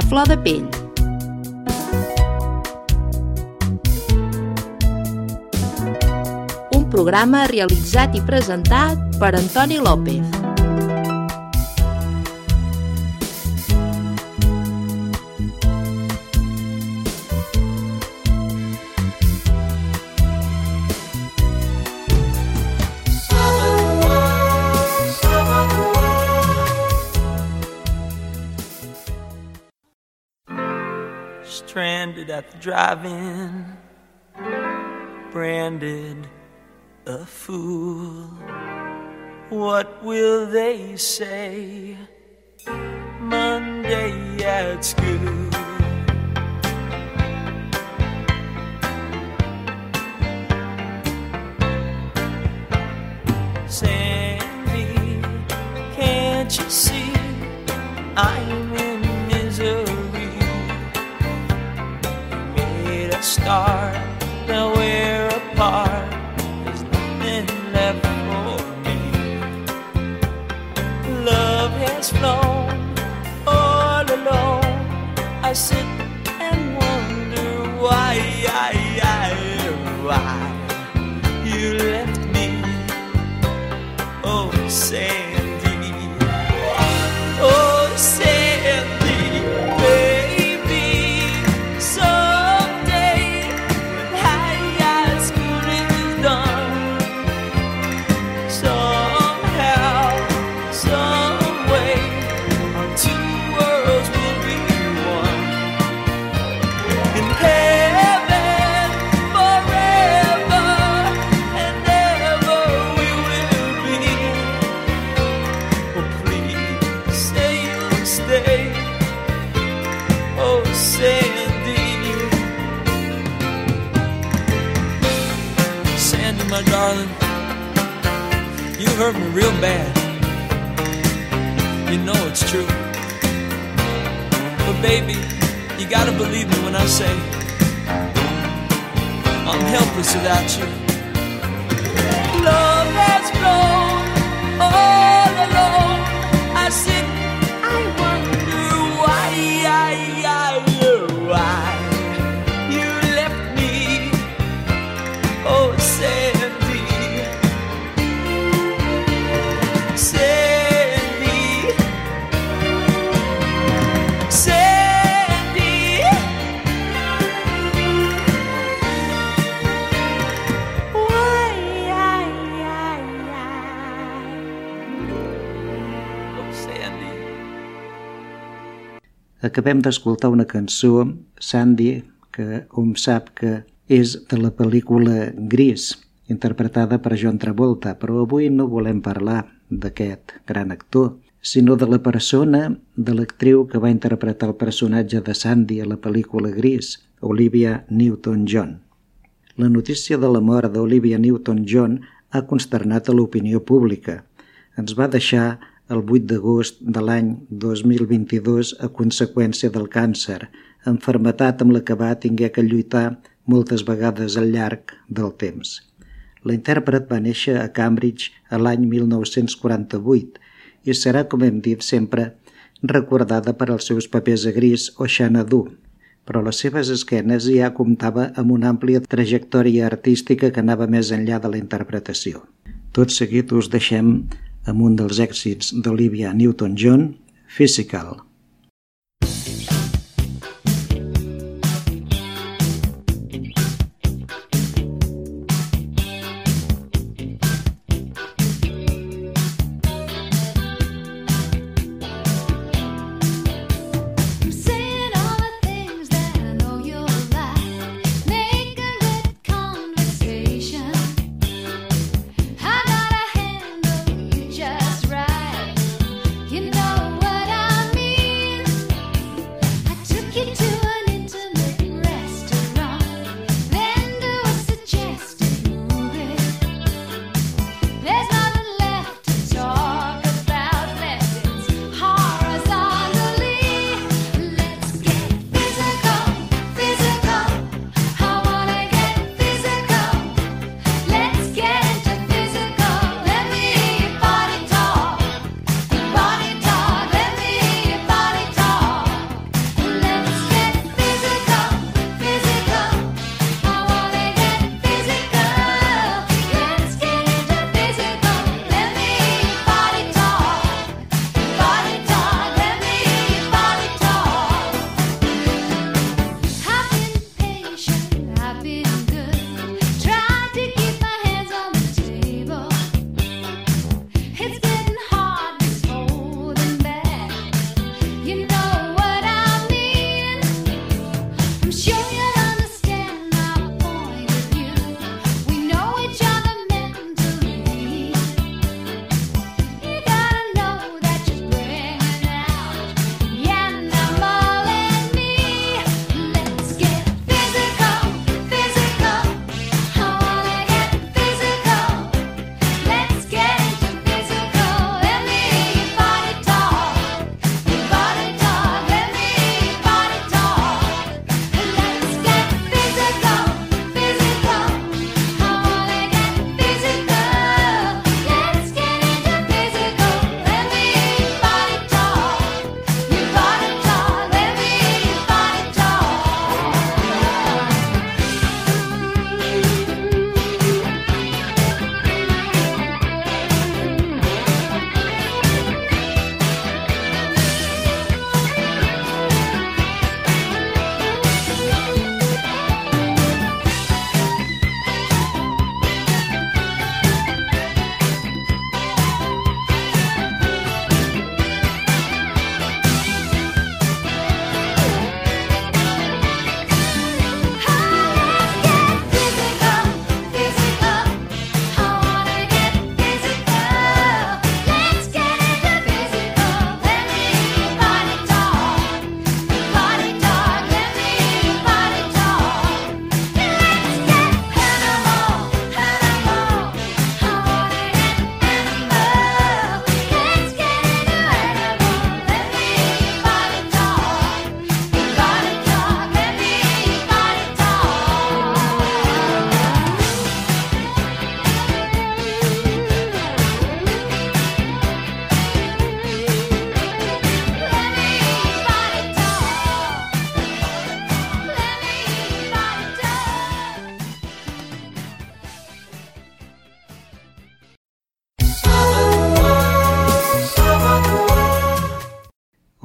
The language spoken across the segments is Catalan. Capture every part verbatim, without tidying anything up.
flor de pell. Un programa realitzat i presentat per Antoni López. Stranded at the drive-in, branded a fool. What will they say Monday at school? Sandy, can't you see I'm in misery? Made a start, now we're apart. There's nothing left for me. Love has flown all alone. I sit and wonder why, why, why you left me. Oh, Sandy, oh, Sandy, baby, someday when high school is done, somehow, some way, our two worlds will be one. In heaven, forever and ever we will be. Oh, please say you'll stay. Oh, Sandy, Sandy, my darling, you hurt me real bad. You know it's true. But baby, you gotta believe me when I say I'm helpless without you. Love has flown all alone. I sit, I wonder why, why you left me. Oh, Sandy, Sandy, Sandy. Why, oh, Sandy. Acabem d'escoltar una cançó, Sandy, que hom sap que és de la pel·lícula Gris, interpretada per John Travolta, però avui no volem parlar d'aquest gran actor, sinó de la persona, de l'actriu que va interpretar el personatge de Sandy a la pel·lícula Gris, Olivia Newton-John. La notícia de la mort d'Olivia Newton-John ha consternat a l'opinió pública. Ens va deixar el vuit d'agost de l'any dos mil vint-i-dos a conseqüència del càncer, enfermetat amb la que va tingué que lluitar moltes vegades al llarg del temps. La intèrpret va néixer a Cambridge a l'any mil nou-cents quaranta-vuit i serà, com hem dit sempre, recordada per als seus papers a Gris o Xanadu, però les seves esquenes ja comptava amb una àmplia trajectòria artística que anava més enllà de la interpretació. Tot seguit us deixem amb un dels èxits d'Olivia Newton-John, Physical. You know what I mean.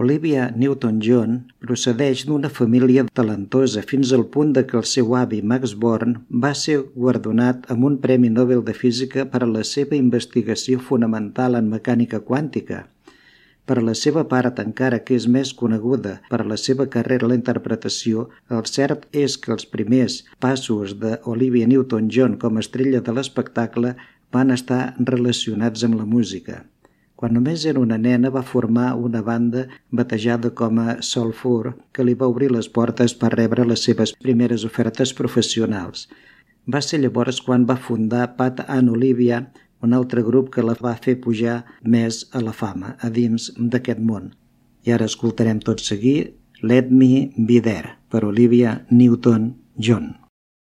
Olivia Newton-John procedeix d'una família talentosa fins al punt de que el seu avi Max Born va ser guardonat amb un Premi Nobel de Física per a la seva investigació fonamental en mecànica quàntica. Per la seva part, encara que és més coneguda per la seva carrera a la interpretació, el cert és que els primers passos d'Olivia Newton-John com a estrella de l'espectacle van estar relacionats amb la música. Quan només era una nena va formar una banda batejada com a Soul Four que li va obrir les portes per rebre les seves primeres ofertes professionals. Va ser llavors quan va fundar Pat and Olivia, un altre grup que la va fer pujar més a la fama a dins d'aquest món. I ara escoltarem tot seguit Let Me Be There per Olivia Newton-John.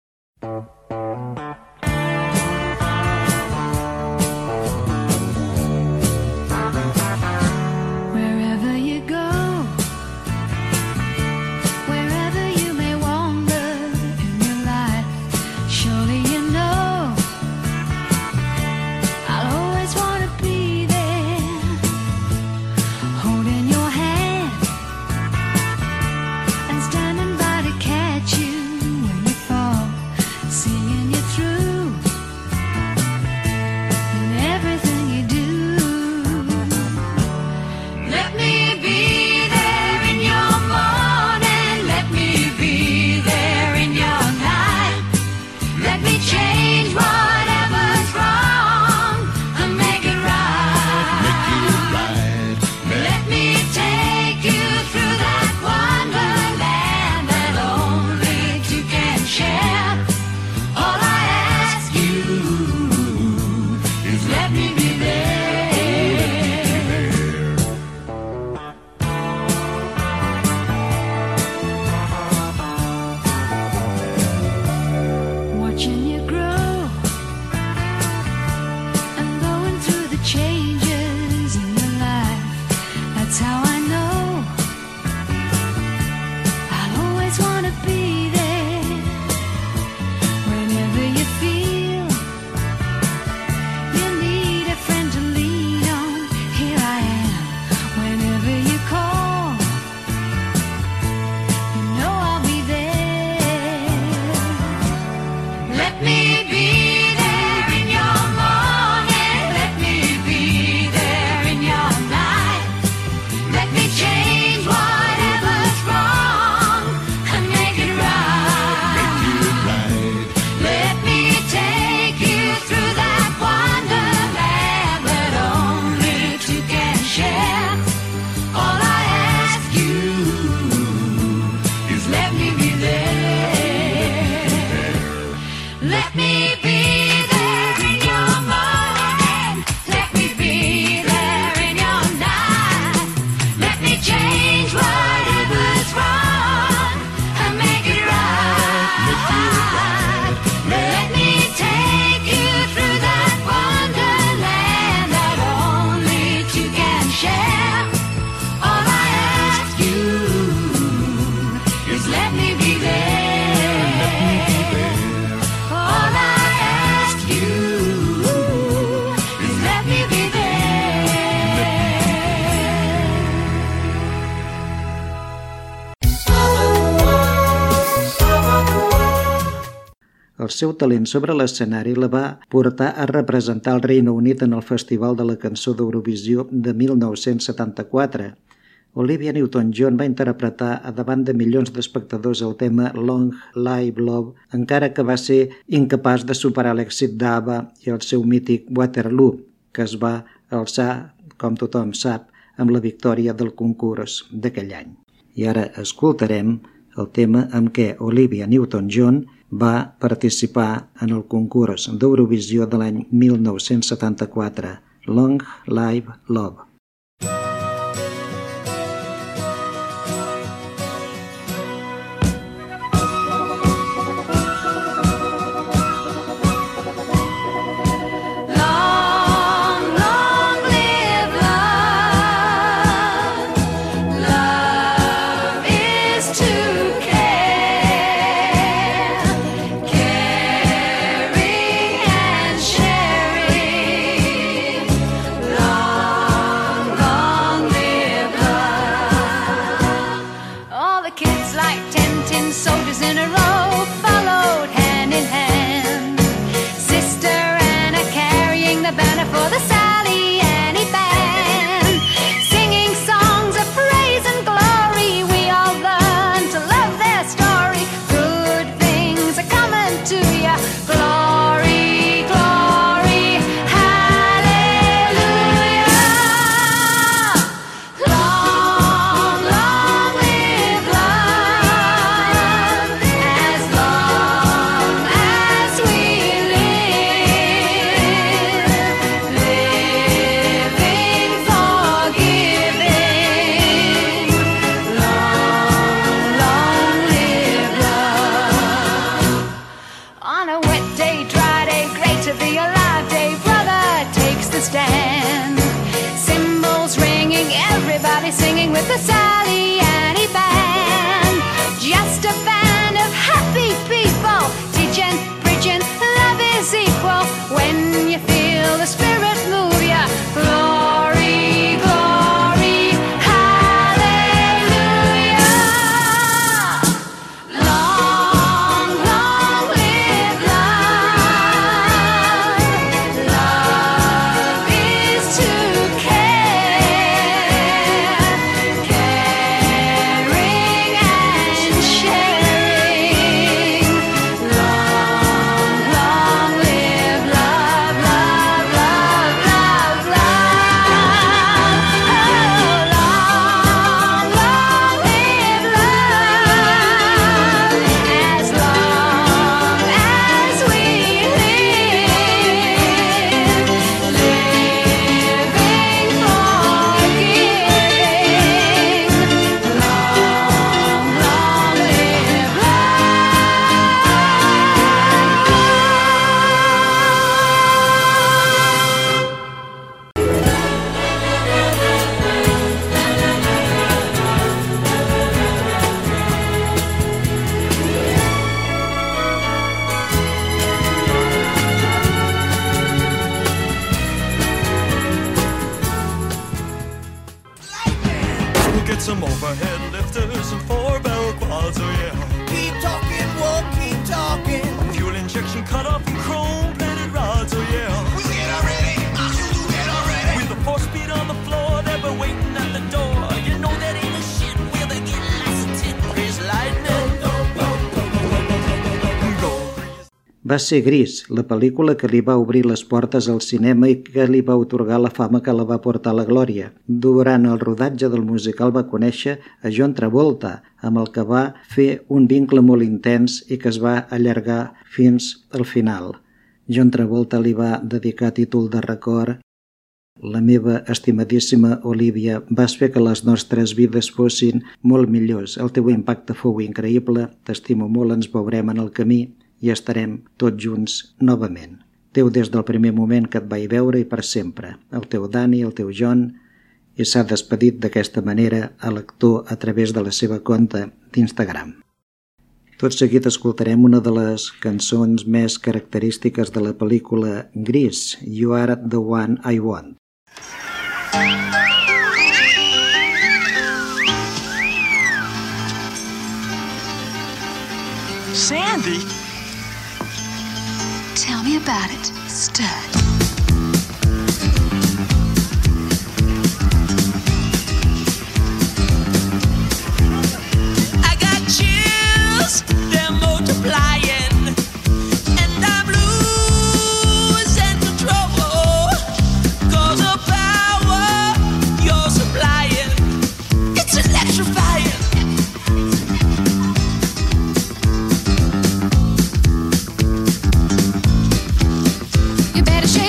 El seu talent sobre l'escenari la va portar a representar el Regne Unit en el Festival de la Cançó d'Eurovisió de mil nou-cents setanta-quatre. Olivia Newton-John va interpretar a davant de milions d'espectadors el tema Long Live Love, encara que va ser incapaç de superar l'èxit d'ABBA i el seu mític Waterloo, que es va alçar, com tothom sap, amb la victòria del concurs d'aquell any. I ara escoltarem el tema amb què Olivia Newton-John va participar en el concurs d'Eurovisió de l'any mil nou-cents setanta-quatre, Long Live Love. Love for the Sally Annie Band, singing songs of praise and glory. We all learn to love their story. Good things are coming to you. Glory, glory, hallelujah. Long, long live love, as long as we live, living, forgiving. Long, long live love. On a wet day, dry day, great to be alive day, brother takes the stand. Cymbals ringing, everybody singing with the Sally Annie Band. Just a band of happy people, teaching, preaching, love is equal. When you feel the spirit move ya, glory, glory, hallelujah. Long, long live love. Love is to care, caring and sharing. Long, long live love, love, love, love, love. Oh, long, long live love, as long as we live, living, forgiving. Long, long live We'll get some overhead lifters and four bell quads, oh yeah. Keep talking, we'll keep talking. Fuel injection cut off and chrome plated rods, oh yeah. We'll get already, I'll do get already. With the four speed on the floor, they've been waiting at the door. You know that ain't a shit where they get lots of tit. Grease lightning. Go, grease. Va ser Gris, la pel·lícula que li va obrir les portes al cinema i que li va otorgar la fama que la va portar a la glòria. Durant el rodatge del musical va conèixer a John Travolta, amb el que va fer un vincle molt intens i que es va allargar fins al final. John Travolta li va dedicar títol de record: la meva estimadíssima Olivia, vas fer que les nostres vides fossin molt millors. El teu impacte fou increïble, t'estimo molt, ens veurem en el camí i estarem tots junts novament. Teu des del primer moment que et vaig veure i per sempre. El teu Danny, el teu John, i s'ha despedit d'aquesta manera a l'actor a través de la seva compte d'Instagram. Tot seguit escoltarem una de les cançons més característiques de la pel·lícula Gris, You Are the One I Want. Sandy? Tell me about it, stud. I got chills, they're multiplying, and I'm losing control. 'Cause the power you're supplying, it's electrifying. You better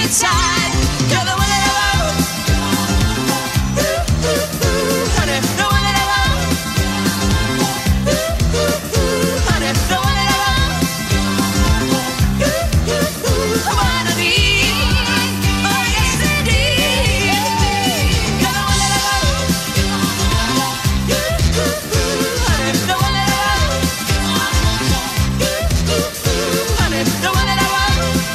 inside. You're the one that I want. Ooh, ooh, ooh, honey, the one that I want. Ooh, ooh, ooh, honey, the one that I want. Ooh, ooh, ooh, I wanna be. Oh yes indeed. You're the one that I want. Ooh, ooh, ooh, honey, the one that I want. Ooh, ooh, ooh, honey, the one that I want.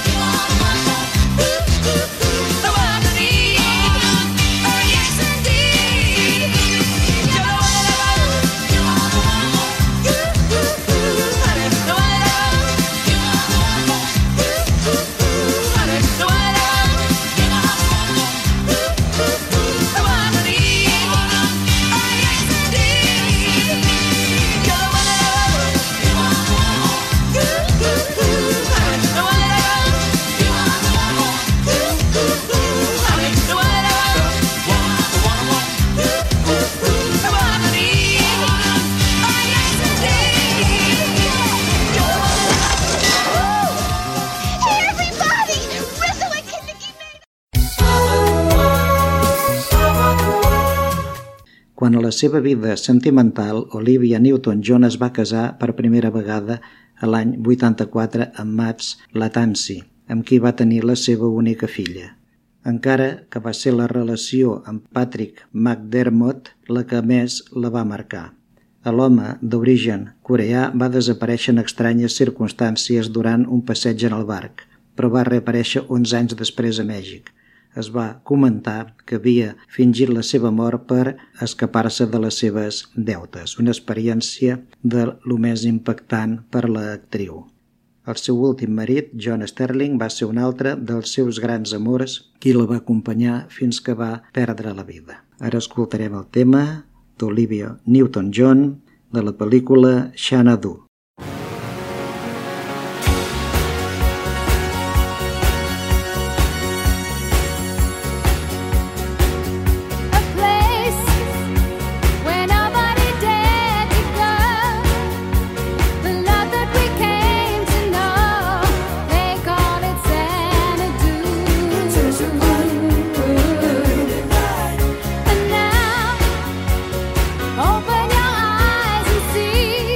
Quan a la seva vida sentimental, Olivia Newton-John es va casar per primera vegada a l'any vuitanta-quatre amb Max Latanzi, amb qui va tenir la seva única filla. Encara que va ser la relació amb Patrick McDermott la que més la va marcar. L'home d'origen coreà va desaparèixer en estranyes circumstàncies durant un passeig en el barc, però va reaparèixer onze anys després a Mèxic. Es va comentar que havia fingit la seva mort per escapar-se de les seves deutes, una experiència de lo més impactant per l'actriu. El seu últim marit, John Sterling, va ser un altre dels seus grans amors, qui la va acompanyar fins que va perdre la vida. Ara escoltarem el tema d'Olivia Newton-John de la pel·lícula Xanadu. Open your eyes and see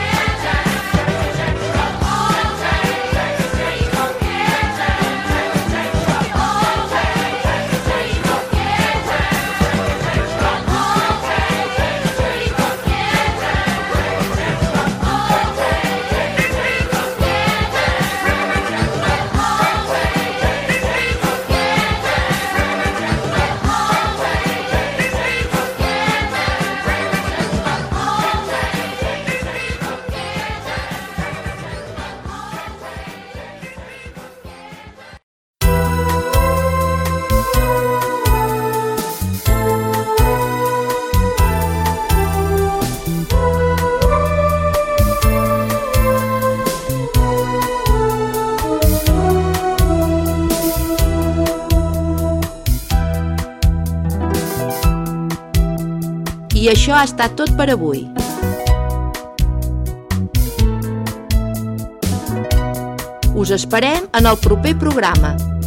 I això ha estat tot per avui. Us esperem en el proper programa.